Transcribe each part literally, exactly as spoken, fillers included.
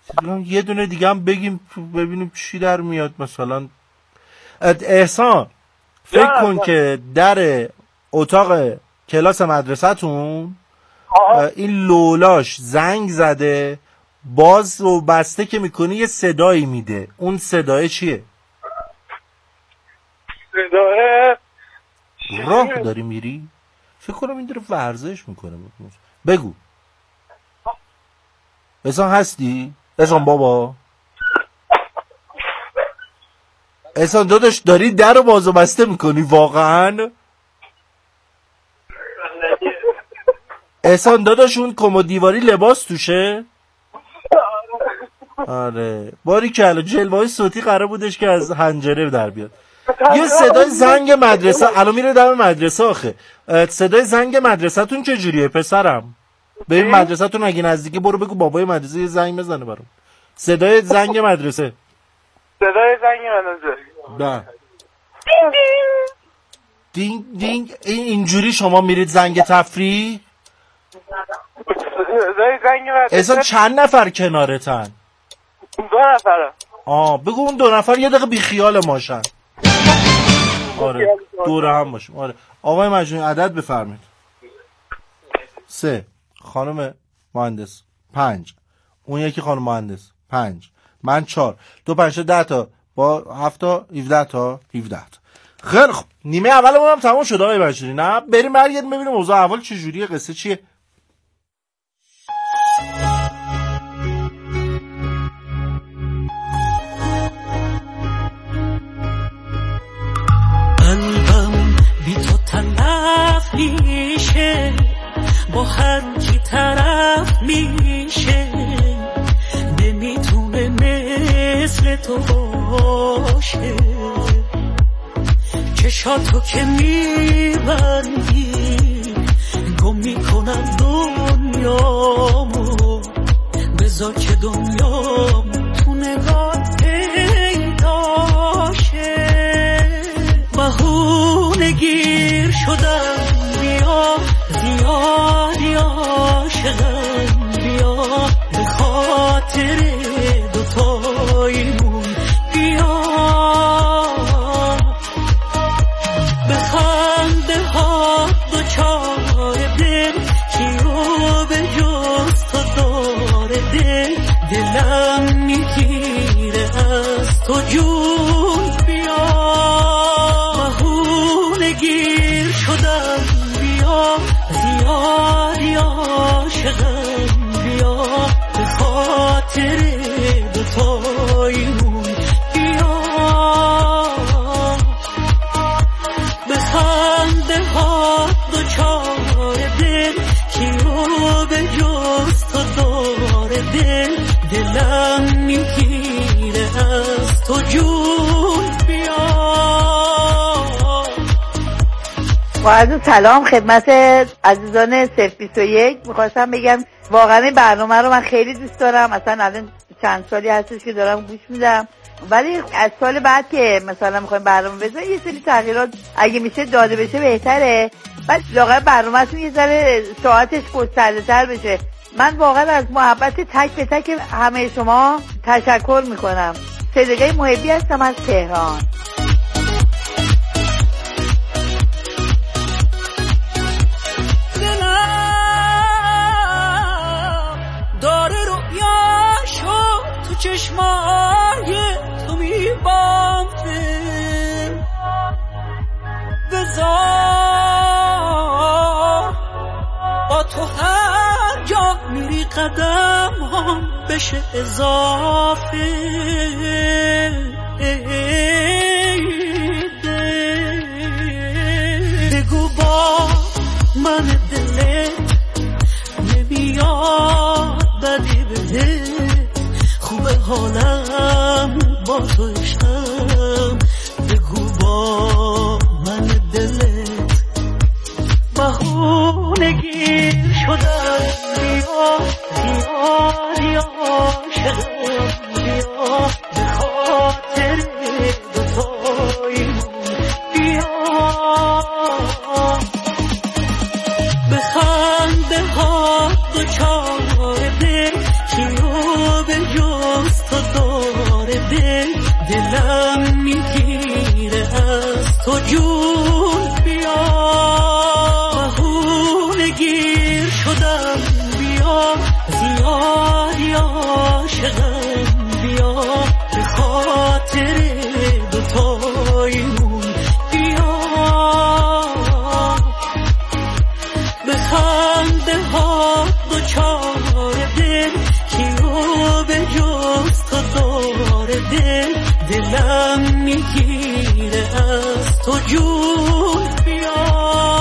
یه دونه دیگه هم بگیم ببینیم چی در میاد. مثلا احسان فکر کن که در اتاق کلاس مدرسه‌تون این لولاش زنگ زده، باز و بسته که میکنی یه صدایی میده. اون صدای چیه؟ صدای راه داری میری؟ فکر کنم این داره ورزش میکنه. بگو احسان هستی؟ احسان بابا احسان داداش داری در رو باز و بسته میکنی واقعا؟ احسان داداش اون کمد دیواری لباس توشه؟ آره باری که الان جلوه‌های صوتی قرار بودش که از حنجره در بیاد. یه صدای زنگ مدرسه الان میره دم مدرسه. آخه صدای زنگ مدرسه‌تون چه جوریه پسرم؟ ببین مدرسه‌تون اگه نزدیکه برو بگو بابای مدرسه یه زنگ بزنه برام. صدای زنگ مدرسه. صدای زنگ مدرسه. نه. دینگ دینگ. این اینجوری شما میرید زنگ تفریح؟ صدای زنگ مدرسه. اصلا چند نفر کنارتن؟ دو نفره. آه بگو اون دو نفر یه دقیقه بی خیال ماشن. آره دوره هم باشیم. آره آقای مجنون عدد بفرمایید. سه خانم مهندس پنج، اون یکی خانم مهندس پنج، من چهار، دو پنج ده تا با هفت تا هفده تا هفده تا. خیلی خب نیمه اولمون هم تموم شد آقای مجنون. نه بریم برگردیم ببینیم اوضاع احوال چه جوریه، قصه چیه. میشه با هر کی طرف میشه، نمیتونه مثل تو باشه. چشاتو که میبندی گم میکنم دنیامو، بذار که دنیام تو نگاه پیداشه. بهونه گیر شدم بیا زیادی عاشقم، بیا به خاطر دوتاییمون بیا. بخنده ها دو چاره دل کیو به جز تو داره دل، دلم میگیره از تو جون بیا. بهونه گیر شدم بیا زیادی عاشقم، بیا به خاطر دوتاییمون بیا. بخنده ها دو چاره دل کیو به جز تو داره دل، دلم میگیره از تو جون بیا. با عرض سلام خدمت عزیزان صفر بیست و یک. میخواستم بگم واقعا این برنامه رو من خیلی دوست دارم. اصلا الان چند سالی هستش که دارم گوش میدم، ولی از سال بعد که مثلا میخوایم برنامه بذاریم یه سری تغییرات اگه میشه داده بشه بهتره. بعد لاغر برنامه‌تون یه ذره ساعتش گسترده‌تر بشه. من واقعا از محبت تک به تک همه شما تشکر میکنم. صدقه محبی هستم از تهران. چشمای تو میبامه بذار با تو هر جا میری قدم هم بشه اضافه. بگو با من دلت نمیاد بدی بده، خوبه حالم با تو عشقم. بگو با من دلت بهونه گیر شدم بیا زیادی عاشقم، بیا به خاطر دوتاییمون بیا. بخنده ها دو چاره دل کیو به جو دلم میگیره از تو جون بیا بهونه گیر شدم بیا زیادی عاشقم بیا به خاطر دوتایمون بیا بخنده ها دوچار دل کیو به جز تو داره دل دلم میگیره از تو جون بیا.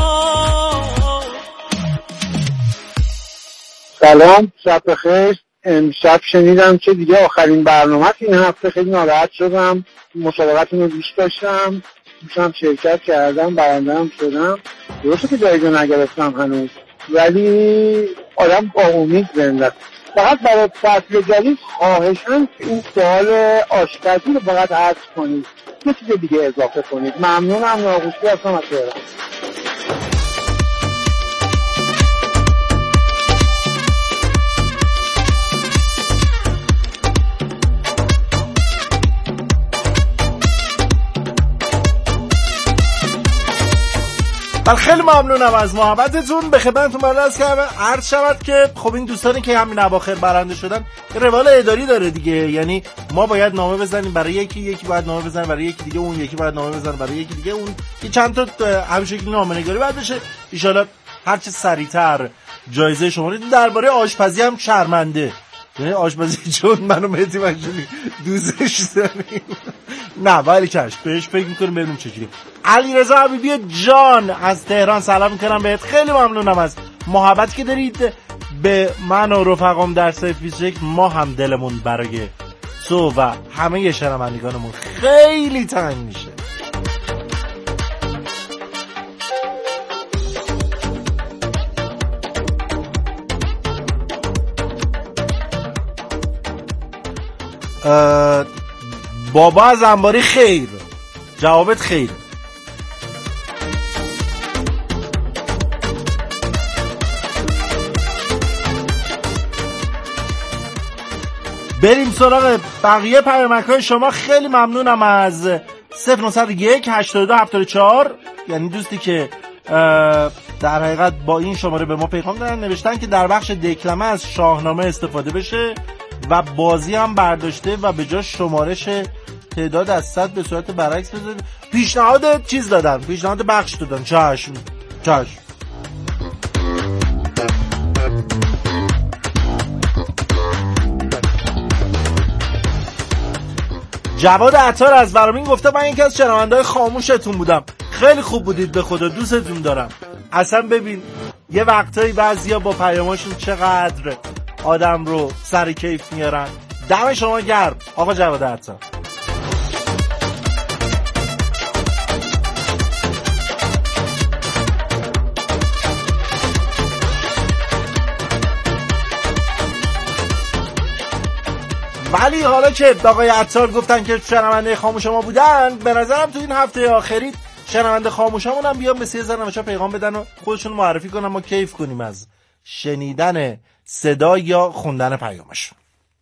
سلام، شب بخیر. امشب شنیدم که دیگه آخرین برنامه این هفته، خیلی ناراحت شدم. مسابقتون رو دوست داشتم، دوستم شرکت کردم، برنده هم شدم. درسته که جایزه نگرفتم هنوز، ولی آدم با امید زنده. فقط برای فصل جدید خواهشاً این سوال آشپزی رو فقط حذف کنید، یه چیز دیگه اضافه کنید. ممنونم. ناقوشی هستم از تهران. بله خیلی ممنونم از محبتتون. به خدمتتون عرض کردم عرض شود که خب این دوستانی که همین اواخر برنده شدن یه روال اداری داره دیگه، یعنی ما باید نامه بزنیم برای یکی، یکی باید نامه بزنه برای یکی دیگه، اون یکی باید نامه بزنه برای یکی دیگه، اون که چند تا همین شکلی نامه‌نگاری باید بشه. ان شاءالله هر چه سریعتر جایزه شما رو. درباره آشپزی هم شرمنده، یعنی آشپزی چون منو مهدی مجنونی دوزش داریم نه ولی کش بهش فکر میکنیم ببینیم چجوری. علیرضا حبیبی جان از تهران سلام میکنم بهت. خیلی ممنونم از محبت که دارید به من و رفقام در صفر بیست و یک. ما هم دلمون برای تو و همه شنوندگانمون خیلی تنگ میشه. بابا از انباری خیر، جوابت خیر. بریم سراغ بقیه پیامک‌های شما. خیلی ممنونم از صفر نه یک هشتاد و دو هفتاد و چهار، یعنی دوستی که در حقیقت با این شماره به ما پیغام دادن، نوشتن که در بخش دکلمه از شاهنامه استفاده بشه و بازی هم برداشته و به جای شمارش تعداد از صد به صورت برعکس بذارید. پیشنهاد چیز دادن، پیشنهاد بخش دادن. چشم چشم. جواد عطار از برامین گفته من یکی از شنونده‌های خاموشتون بودم، خیلی خوب بودید، به خدا دوستتون دارم. اصلا ببین یه وقتایی بعضیا با پیاماشون چقدر آدم رو سر کیف میارن. دم شما گرم آقا جواد عطار. ولی حالا که آقای عطار گفتن که شنونده خاموش ما بودن، به نظرم تو این هفته آخری شنونده خاموشمون هم بیان به سی هزار نوشا پیغام بدن و خودشون معرفی کنن، ما کیف کنیم از شنیدن صدا یا خوندن پیامشون.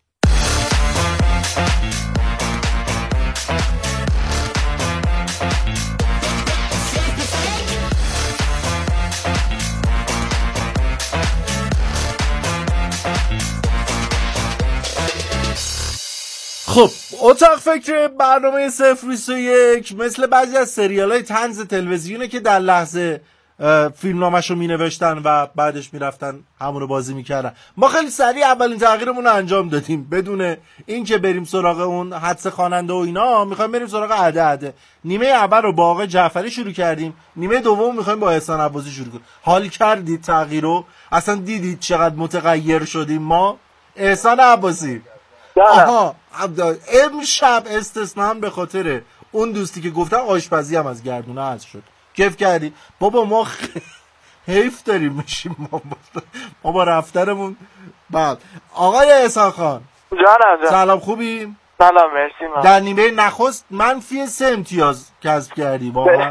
خب اتاق فکر برنامه صفر بیست و یک مثل بعضی از سریال های طنز تلویزیونه که در لحظه فیلمنامه‌شو می نوشتن و بعدش می رفتن همونو بازی می کردن. ما خیلی سریع اولین تغییرمون رو انجام دادیم بدون این که بریم سراغ اون حدس خواننده و اینا. میخوایم بریم سراغ عده عده. نیمه اول رو با آقای جعفری شروع کردیم، نیمه دوم میخوایم با احسان عباسی شروع کنیم. حال کردید تغییر رو؟ اصلا دیدید چقدر متغیر شدیم ما؟ احسان عباسی آها امشب استثناء به خاطر اون دوستی که گفتن آشپزی هم از گردونه از شد. کیف کردی؟ بابا ما خ... حیف داریم میشیم ما, ما با رفتنمون. بعد آقای احسان خان جانم جان. سلام خوبی؟ سلام مرسی. من در نیمه نخست منفی سه امتیاز کسب کردی واقعا.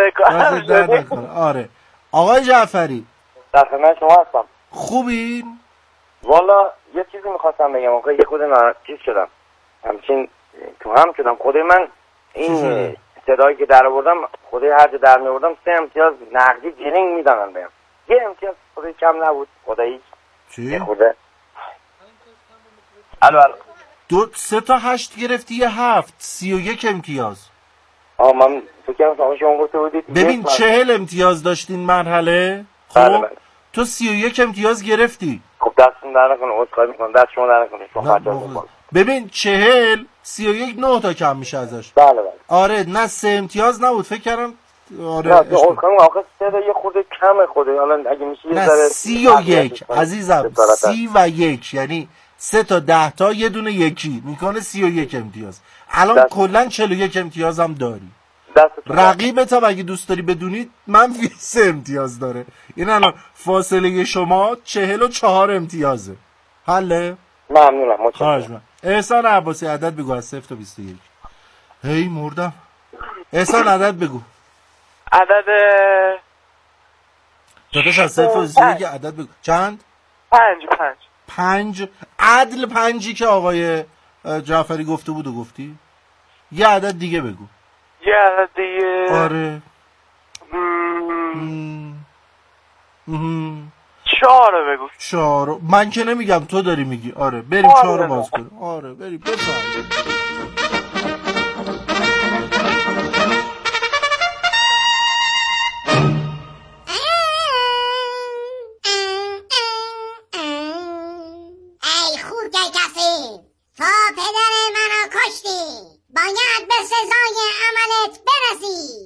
آره آقای جعفری در خدمت شما هستم. خوبی؟ والا یه چیزی میخواستم بگم آقا، یه خود ناراحت چیز شدم، همچین تو هم شدم. خدای من این صدایی که در آوردم خدای هر جا در می‌آوردم سه امتیاز نقدی جنینگ میدادن بهم. یه امتیاز خدای کم نبود. خدایی چی؟ خدا. الو الو. دو سه تا هشت گرفتی یه هفت سی و یک امتیاز. آه من فکرم شما شما گفته بودید ببین چهل امتیاز داشتین مرحله. خب تو سی و یک امتیاز گرفتی. خب دستون در نکنه، عذرخواهی میکنم، دست شما در نکنه، شما خرجا. ببین چهل سی و یک نه تا کم میشه ازش. بله بله. آره نه سه امتیاز نبود فکر کردم. آره نه عذرخواهی آخه سه تا یه خورده کمه خود. حالا اگه میشه یه ذره سی و یک عزیزم، سی و یک یعنی سه تا ده تا یه دونه یکی میکنه سی و یک امتیاز. الان کلا چهل و یک امتیاز هم داری. رقیبت هم اگه دوست داری بدونید منفی سه امتیاز داره. این الان فاصله شما چهل و چهار امتیازه. حله؟ ممنونم. متشکرم. احسان عباسی عدد بگو از صفر تا بیست و یک. هی مردم. احسان عدد بگو. عدد داداش از صفر تا بیست و یک عدد بگو. چند؟ پنج پنج پنج. عدل پنجی که آقای جعفری گفته بود و گفتی؟ یه عدد دیگه بگو. یه عدد دیگه. آره. چهار بگو. چهار. من که نمیگم تو داری میگی. آره بریم آره چهار رو باز کنیم. آره بریم بفرمایید. ای خورگه کسی تا پدر منو کشتی باید به سزای عملت برسی.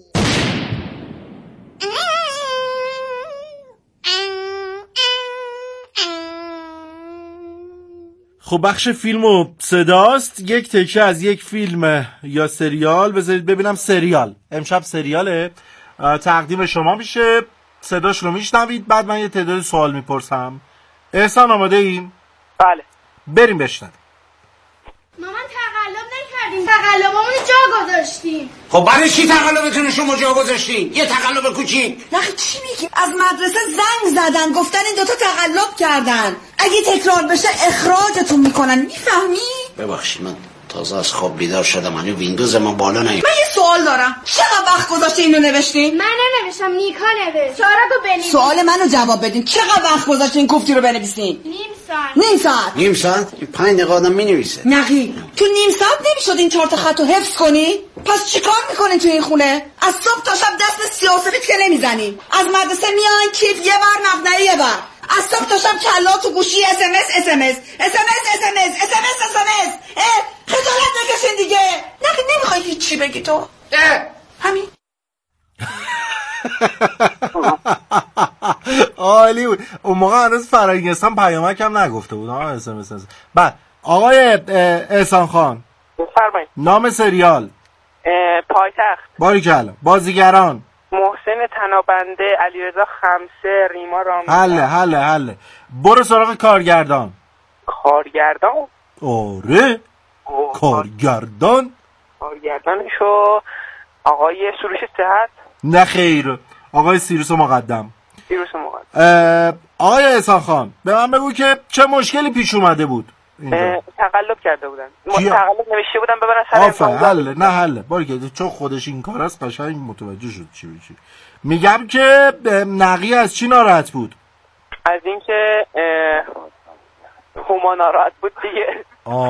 خب بخش فیلم و صداست. یک تکه از یک فیلم یا سریال. بذارید ببینم. سریال امشب سریاله. تقدیم شما میشه، صداش رو میشنوید، بعد من یه تعداد سوال میپرسم. احسان آماده ایم؟ بله بریم بشنویم. مامان تقلب نکردیم، تقلبمون جا گذاشتیم. خب برای چی تقلبتون شما جا گذاشتین؟ یه تقلب کوچیک. نخی چی میگی؟ از مدرسه زنگ زدن گفتن این دوتا تقلب کردن، اگه تکرار بشه اخراجتون میکنن، میفهمی؟ ببخشید من تازه از خواب بیدار شدم، هنوز ویندوز من بالا نیم. من یه سوال دارم، چقدر وقت گذاشته اینو نوشتین؟ من ننوشتم، نیکا نوشت. چرا تو بنویس. سوال منو جواب بدین، چقدر وقت گذاشتین کوفتی رو بنویسین؟ نیم ساعت. نیم ساعت. نیم ساعت؟ پنج دقیقه آدم مینویسه. نخی تو نیم ساعت نمیشد این چهار تا خطو حفظ کنی؟ پس چیکار میکنین تو این خونه؟ از صبح تا شب دست سیاه‌وسفید که نمیزنین، از مدرسه میان کیف یه بار مقنعه یه بار، از صبح تا شب کلا تو گوشی اس ام اس اس ام اس اس ام اس اس ام اس اس ام اس اس ام اس. خجالت نکشین دیگه. نخی نمیخوای هیچی بگی تو؟ همین. عالی بود. اون موقع هنوز فرنگستان پیامک هم نگفته بود. آه اس ام اس. بعد آقای احسان خان بفرمایید. نام سریال؟ پایتخت. باریکلا. بازیگران؟ محسن تنابنده، علیرضا خمسه، ریما رامزان. حله حله حله. برو سراغ کارگردان. کارگردان؟ آره کارگردان. کارگردانشو آقای سروش صحت؟ نه خیر، آقای سیروس مقدم. سیروس مقدم. آقای احسان خان به من بگو که چه مشکلی پیش اومده بود اینجا؟ تقلب کرده بودن. تقلب نوشته بودن ببرن سر آفه حله. نه حله باریکلا، چون خودش این کار است قشنگ متوجه شد چی بچی. میگم که نقی از چی ناراحت بود؟ از اینکه هما ناراحت بود دیگه.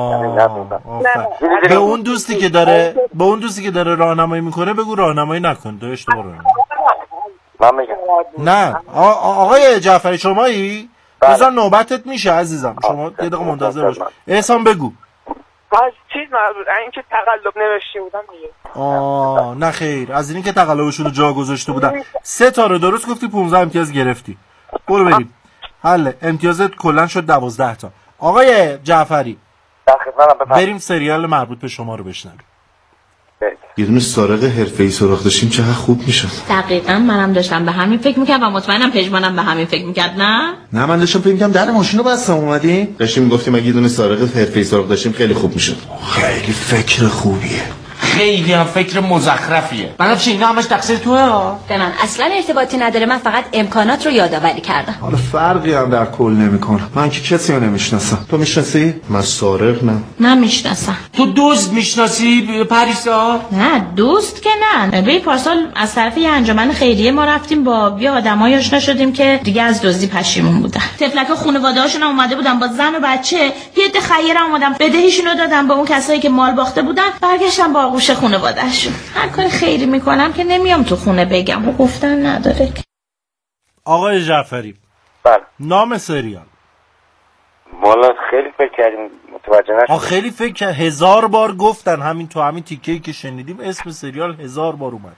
به اون دوستی که داره به اون دوستی که داره راهنمایی میکنه بگو راهنمایی نکن، تو اشتباه راهنمایی. من میگم نه آقای جعفری شمایی؟ بذار نوبتت میشه عزیزم، شما یه دقیقه منتظر باش. احسان بگو. از چیز مربوط اینکه تقلب نوشته بودن دیگه. آه نه خیر، از این که تقلبشون رو جا گذاشته بودن. سه تا رو درست گفتی، پانزده امتیاز گرفتی. برو بریم. حله امتیازت کلا شد دوازده تا. آقای جعفری بریم سریال مربوط به شما رو بشنویم. یه دونه سارق حرفه‌ای سراغ داشتیم چقدر خوب میشد. دقیقاً منم داشتم به همین فکر میکردم و مطمئنم پژمانم به همین فکر میکرد. نه نه من داشتم فکر میکردم در ماشین رو بستم اومدیم داشتیم میگفتیم اگه یه دونه سارق حرفه‌ای سراغ داشتیم خیلی خوب میشد. خیلی فکر خوبیه. خیلی هم فکر مزخرفیه. بنابراین اینا همش تقصیر توئه ها. به من اصلا ارتباطی نداره، من فقط امکانات رو یادآوری کردم. حالا فرقی هم در کل نمیکنه. من که کسی رو نمیشناسم. تو میشناسی؟ من سارق نه. من میشناسم. تو دزد میشناسی پریسا؟ نه دوست که نه. به پارسال از طرف یه انجمن خیریه ما رفتیم، با یه آدمایی آشنا شدیم که دیگه از دزدی پشیمون بودن. تفلک خانواده‌هاشون اومده بودن با زن و بچه، یه عده خیر اومدن بدهیشون رو دادن به اون کسایی که مال باخته بودن، برگشتن با آغوش خانواده‌شون. هر کاری خیری میکنم که نمیام تو خونه بگم و گفتن نداره. آقای جعفری بله نام سریال. والا خیلی فکر کردیم متوجه نشدیم. آ خیلی فکر کرد، هزار بار گفتن، همین تو همین تیکه‌ای که شنیدیم اسم سریال هزار بار اومد.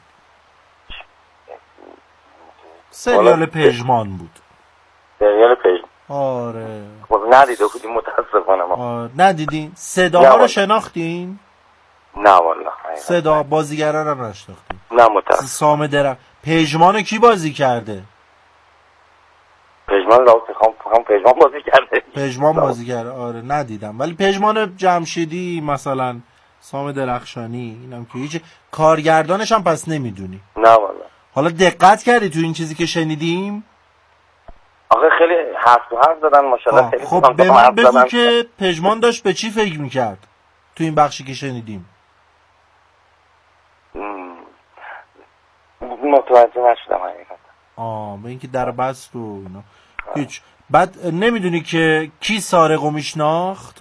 سریال پژمان بود. سریال پژمان. آره. خب ندیده بودیم متاسفانه ما. آره. ندیدین؟ صداها رو شناختین؟ نه والا. صدا بازیگرا رو نشناختین؟ نه متاسفانه. سام درم. پژمان کی بازی کرده؟ پژمان لاوت خام پژمان بازی کرده. پژمان بازی کرده. آره ندیدم، ولی پژمان جمشیدی مثلا، سام درخشانی، اینم که هیچ. کارگردانش هم پس نمیدونی؟ نه والا. حالا دقت کردی تو این چیزی که شنیدیم؟ آخه خیلی حرف تو حرف زدن ماشاءالله. خیلی خب به من بگو که پژمان داشت به چی فکر میکرد تو این بخشی که شنیدیم؟ متوجه نشدم حقیقتا. آه به اینکه در بست و اینا. هیچ. بعد نمیدونی که کی سارق رو میشناخت؟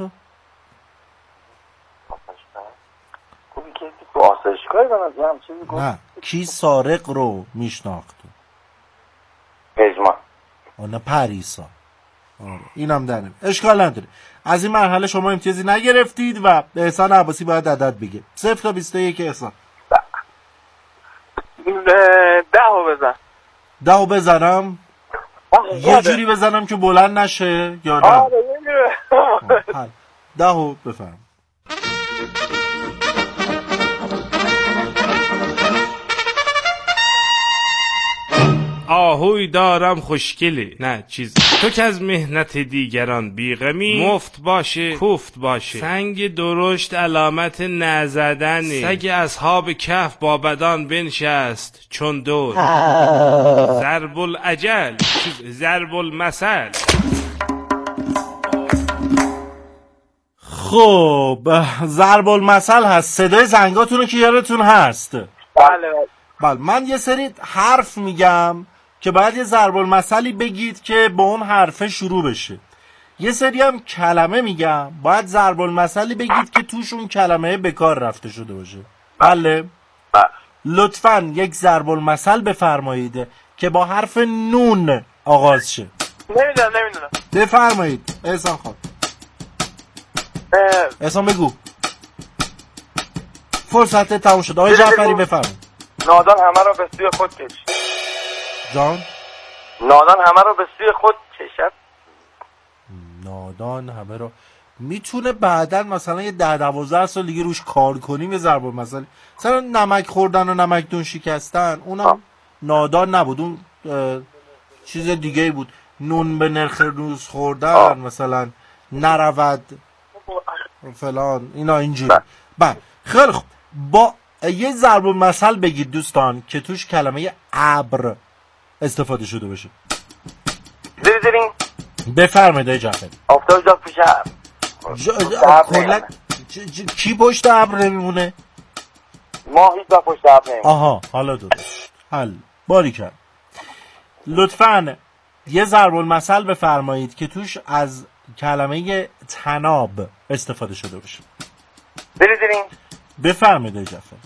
خوبی که تو آسایشگاهی بنازی هم چیزی گفت؟ نه کی سارق رو میشناخت؟ پژمان. آه پریسا. آره اینم داریم، اشکال نداره. از این مرحله شما امتیازی نگرفتید و به احسان عباسی باید عدد بگه. صفر تا بیست و یک احسان. ده رو بزن. ده رو بزنم؟ یه جوری بزنم که بلند نشه یا نه؟ آره ده رو بفرم. آهوی دارم خوشگلی، نه چیز تو که از مهنت دیگران بیغمی، مفت باشه کوفت باشه، سنگ درشت علامت نزدنی، سگ اصحاب کهف با بدان بنشست چون دور، ضرب العجل ضرب المثل. خب ضرب المثل هست. صدای زنگاتون رو که یادتون هست؟ بله بله. من یه سری حرف میگم که باید یه ضرب المثلی بگید که با اون حرفه شروع بشه. یه سری هم کلمه میگم، باید ضرب المثلی بگید که توش اون کلمه به کار رفته شده باشه. بله. لطفاً یک ضرب المثل بفرمایید که با حرف نون آغاز شه. نمیدونم نمیدونم. بفرمایید احسان خان. احسان بگو. فرصت تموم شد. آقای جعفری بفرمایید. نادان همه رو به سوی خود کشید. جان؟ نادان همه رو به سوی خود کشد. نادان همه رو میتونه بعداً مثلا یه ده دوازده سال دیگه روش کار کنیم. یه ضرب المثل مثلا نمک خوردن و نمک دون شکستن، اونم نادان نبود، اون چیز دیگه بود. نون به نرخ روز خوردن آه. مثلا نرود فلان اینا اینجوری. بعد خیلی خوب با یه ضرب المثل بگید دوستان که توش کلمه ابر استفاده شده باشه. زیر زیرین بفرمایید آقای جعفری. آفتاب جا پیش کلا کی پشت ابر نمیمونه؟ ما هیچ با پشت ابر نمیمونه. آها حالا درست. حل باری کرد. لطفاً یه ضرب المثل بفرمایید که توش از کلمه تناب استفاده شده باشه. زیر زیرین. بفرمایید آقای جعفری.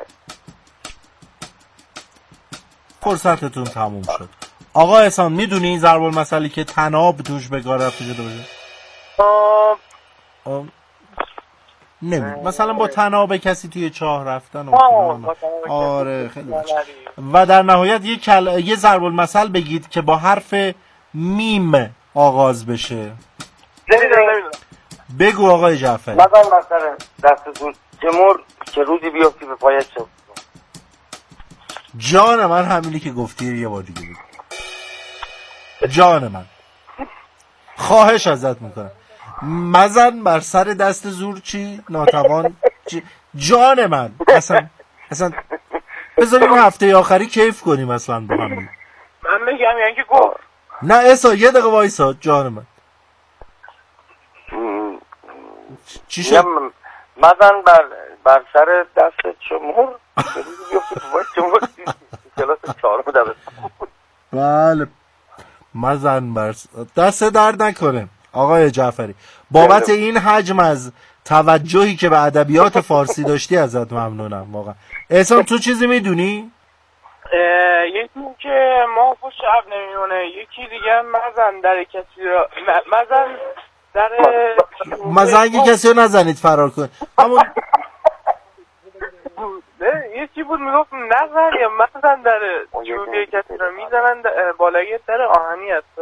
فرصتتون تموم شد. آقا احسان میدونی ضرب المثلی که تناب توش به کار رفته شده باشه؟ آه نمی مثلا با تناب کسی توی چاه رفتن. آره خیلی بچه. و در نهایت یه کل... یه ضرب المثل بگید که با حرف میم آغاز بشه. بگو آقای جعفری. مثلا مثلا دست زور جمهور که روزی بیافتی به پایت شد. جان من همینی که گفتی یه بار دیگه بگو. جان من خواهش ازت میکنم مزن بر سر دست زور چی ناتوان چی؟ جان من اصلا اصلا بذاریم هفته آخری کیف کنیم اصلا با هم. من میگم یعنی که گفت نه اسا یه دقیقه وایسا جان من. چی شد؟ مزن بر بر سر دست چمور چمور کلاس چهارم دبستان. بله مزن بر دست درد نکنه آقای جعفری. بابت این حجم از توجهی که به ادبیات فارسی داشتی ازت ممنونم واقعا. احسان تو چیزی میدونی؟ یکی که ما خوش شب نمیمونه، یکی دیگه مزن در کسی را مزن در مزنگ کسی رو نزنید فرار کن. همون یکی بود میگفت نزن یا مزن در چوبی کسی را میزنن بالای در آهنی هست.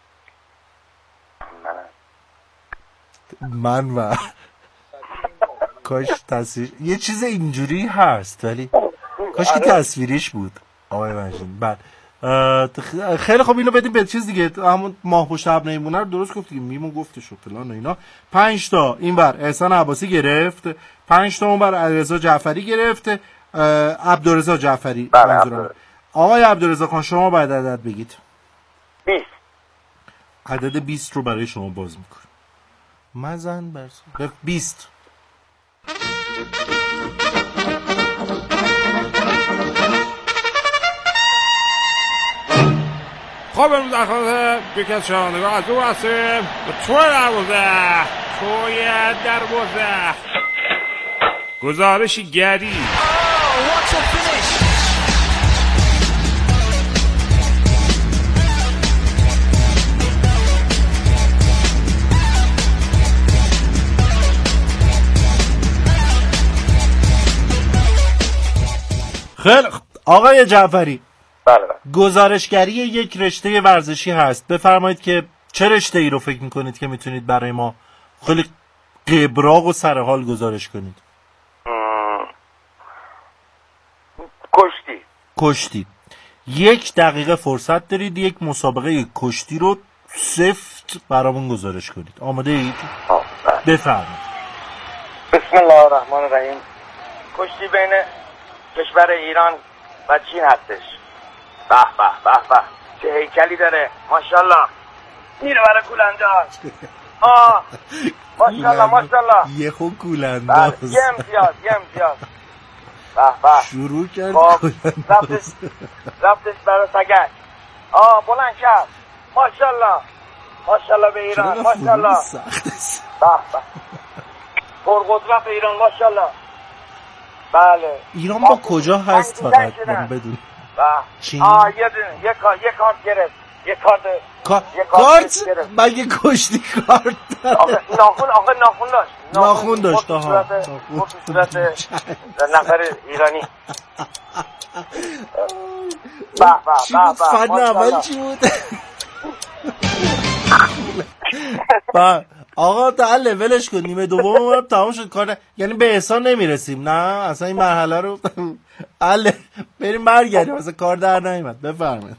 من و کاش تصویر یه چیز اینجوری هست ولی کاش که تصویریش بود آقای مجید. بعد خیلی خب اینو بدیم به چیز دیگه، همون ماه پشت ابر نمیمونه رو درست گفتیم، میمون گفتش و فلان و اینا. پنج تا این بر احسان عباسی گرفت، پنج تا اون بر علیرضا جعفری گرفت، عبدالرضا جعفری. آقای عبدالرضا خان شما باید عدد بگید. بیست. عدد بیست رو برای شما باز میکنم. مزن بر بیست. خب امروز در خانه یکی از شنوندگان از او هستیم به توی دروازه توی دروازه گزارشی گری. خیلی آقای جعفری، بله بله. گزارشگری یک رشته ورزشی هست، بفرمایید که چه رشته ای رو فکر میکنید که میتونید برای ما خیلی قبراق و سرحال گزارش کنید؟ کشتی. کشتی. یک دقیقه فرصت دارید یک مسابقه کشتی رو سفت برامون گزارش کنید. آماده اید؟ بفرمایید. بسم الله الرحمن الرحیم. کشتی بین کشور ایران و چین هستش. به به به به چه هیکلی داره ماشاءالله. میره برای کولنداز. آه ماشاءالله ماشاءالله. یه خوب کولنداز. یه امتیاز یه امتیاز. به به شروع کرد رفتش رفتش برای سگک. آه بلند کرد ماشاءالله ماشاءالله به ایران ماشاءالله. به به پرقدرت ایران ماشاءالله. بله ایران با کجا هست فقط من بدون چین؟ آه یه دونه یه کارت یه کارت گرفت یه کارت کا... کارت مگه کشتی کارت آقا ناخون آقا ناخون داشت ناخون داشت ها صورت نفر ایرانی. با با چی بود فن اول چی بود؟ با آقا تا لولش کن، نیمه دوم هم تمام شد کار، یعنی به احسان نمیرسیم. نه اصلا این مرحله رو ال بریم برگردیم اصلا کار در نیومد. بفرمایید.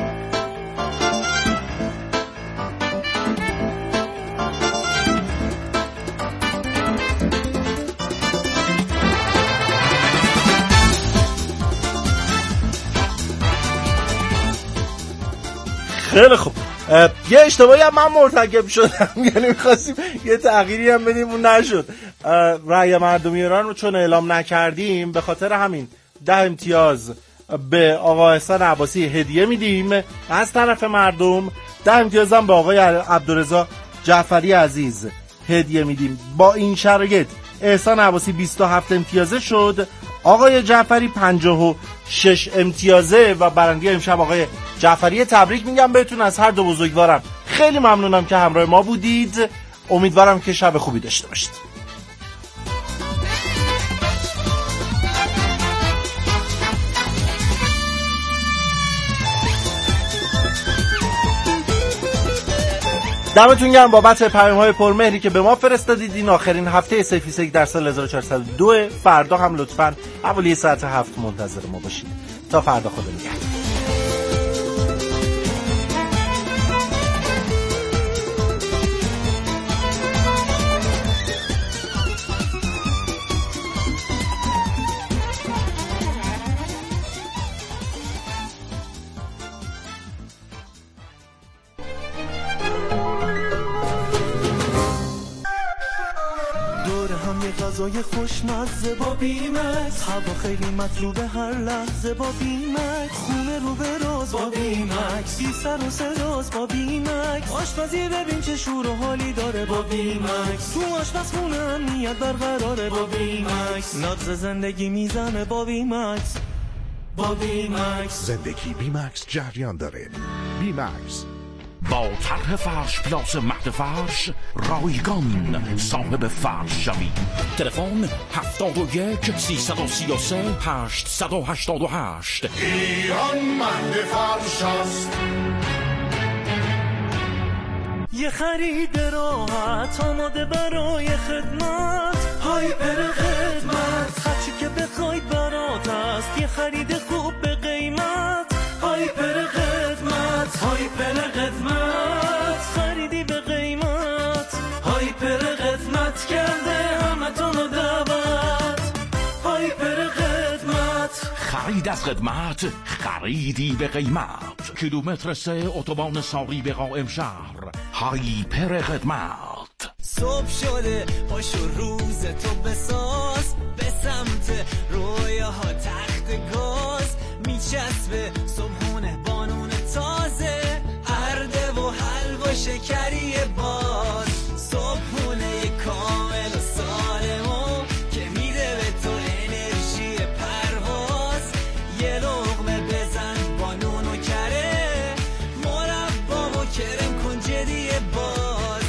خیلی خوب. یه اشتباهی هم من مرتکب شدم، یعنی می‌خواستیم یه تغییری هم بدیم اون نشد. رأی مردم ایران رو چون اعلام نکردیم به خاطر همین ده امتیاز به آقا احسان عباسی هدیه میدیم از طرف مردم، ده امتیاز هم به آقای عبدالرضا جعفری عزیز هدیه میدیم. با این شرایط احسان عباسی بیست و هفت امتیازه شد، آقای جعفری پنجاه و شش امتیازه و برنده امشب آقای جعفری. تبریک میگم بهتون از هر دو بزرگوارم. خیلی ممنونم که همراه ما بودید. امیدوارم که شب خوبی داشته باشید. دمتون گرم بابت پیام‌های پرمهری که به ما فرستادید. این آخرین هفته سیفیسک در سال هزار و چهارصد و دو. فردا هم لطفاً حوالی ساعت هفت منتظر ما باشید. تا فردا، خدا نگهدار. غذای خوشمزه با بیمکس، هوا خیلی مطلوبه هر لحظه با بیمکس، خونه رو به راز با بیمکس، بی سر و سراز با بیمکس، آشپزی ببین چه شور و حالی داره با بیمکس، تو آشپزخونه امنیت برقراره با بیمکس، نبض زندگی میزنه با بیمکس. با بیمکس زندگی بیمکس جریان داره. بیمکس با طرح فرش پلاس مهد فرش رایگان صاحب فرش شوید. تلفن هفتاد و یک سیصد و سی و سه هشتصد و هشتاد و هشت. ایران مهد فرش است. یه خرید راحت آماده برای خدمت، هایپر خدمت، هرچی که بخواید برات است، یه خرید خوب به قیمت، هایپر خدمت، هایپر خدمت، خریدی به قیمت، هایپر خدمت کرده همتون دعوت، هایپر خدمت. خرید از خدمت، خریدی به قیمت. کیلومتر سه اتوبان ساری به قائم شهر. هایپر خدمت. صبح شده پاشو روز تو بساز، به سمت رویاها تخت گاز، میچسبه صبحونه بانون تازه، ارده و حلوا شکری باز، صبحونه کامل و سالمو که میده به تو انرژی پرواز، یه لقمه بزن با نون و کره، مربا و کرم کن جدی باز،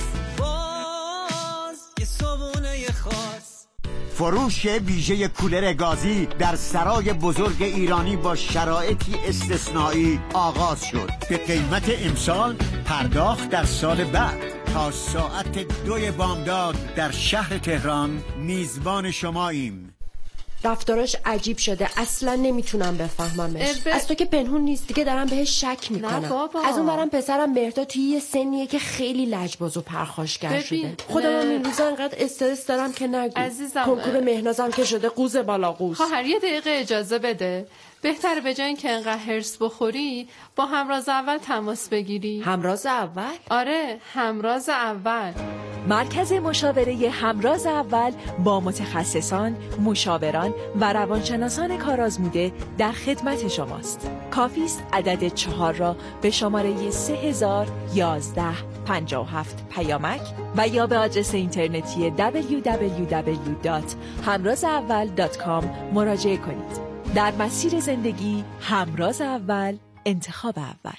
باز یه صبحونه خاص. فروش ویژه کولر گازی در سرای بزرگ ایرانی با شرایطی استثنایی آغاز شد. به قیمت امسال، پرداخت در سال بعد. تا ساعت دوی بامداد در شهر تهران میزبان شماییم. رفتاراش عجیب شده، اصلا نمیتونم بفهممش. ب... از تو که پنهون نیست دیگه، دارم بهش شک میکنم. از اون برم پسرم مهرداد توی یه سنیه که خیلی لجباز و پرخاشگر شده. خودم هم این روزا انقدر استرس دارم که نگو. عزیزم کنکور مهنازم که شده قوز بالا قوز. خواهر یه دقیقه اجازه بده. بهتره به جای اینکه انقدر هرس بخوری با همراز اول تماس بگیری. همراز اول؟ آره، همراز اول. مرکز مشاوره همراز اول با متخصصان، مشاوران و روانشناسان کارآزموده در خدمت شماست. کافی است عدد چهار را به شماره سه هزار و یازده پنجاه و هفت پیامک و یا به آدرس اینترنتی دبلیو دبلیو دبلیو دات همراز اول دات کام مراجعه کنید. در مسیر زندگی همراز اول، انتخاب اول.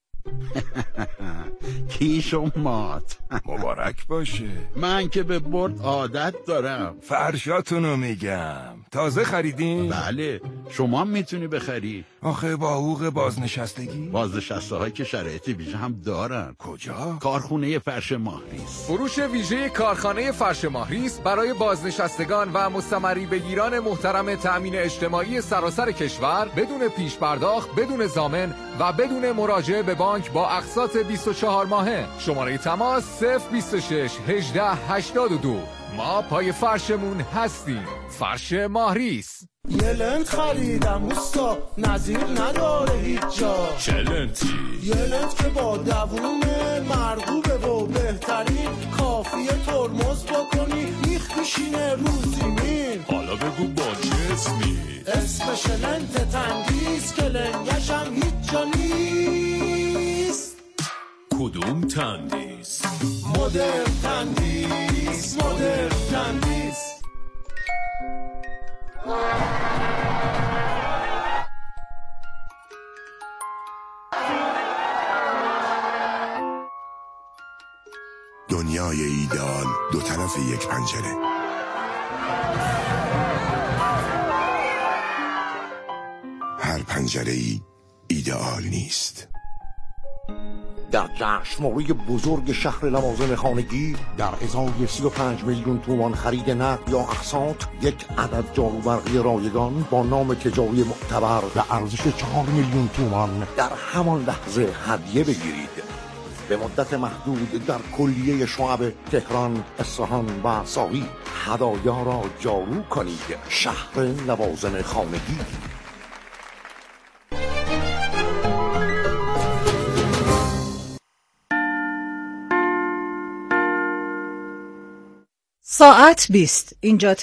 کیش و مات مبارک باشه. من که به برد عادت دارم. فرشاتونو میگم. تازه خریدین؟ بله. شما میتونی بخری. آخه با حقوق بازنشستگی؟ بازنشسته هایی که شرایط ویژه هم دارن. کجا؟ کارخونه فرش ماهریس. فروش ویژه کارخانه فرش ماهریس برای بازنشستگان و مستمری بگیران محترم تأمین اجتماعی سراسر کشور، بدون پیش پرداخت، بدون ضامن و بدون مراجعه به بانک با اقساط بیست و چهار ماهه. شماره تماس صفر بیست و شش هجده هشتاد و دو. ما پای فرشمون هستیم. فرش ماهریس. یه لنت خریدم اوستا، نظیر نداره هیچ جا. چه لنتی؟ یه لنت که با دوونه مرغوبه و بهترین، کافیه ترمز بکنی میخ میشینه رو زمین. حالا بگو با چه اسمی؟ اسمش لنت تندیس که لنگشم هیچ جا نیست. کدوم تندیس؟ مدرن تندیس، مدرن تندیس. دنیای ایدئال دو طرف یک پنجره. هر پنجره ای ایدئال نیست. در جشنواره بزرگ شهر لوازم خانگی در ازای سی و پنج میلیون تومان خرید نقد یا اقساط، یک عدد جاروبرقی رایگان با نام تجاری معتبر به ارزش چهار میلیون تومان در همان لحظه هدیه بگیرید. به مدت محدود در کلیه شعب تهران، اصفهان و ساری هدایا را جارو کنید. شهر لوازم خانگی. ساعت بیست اینجا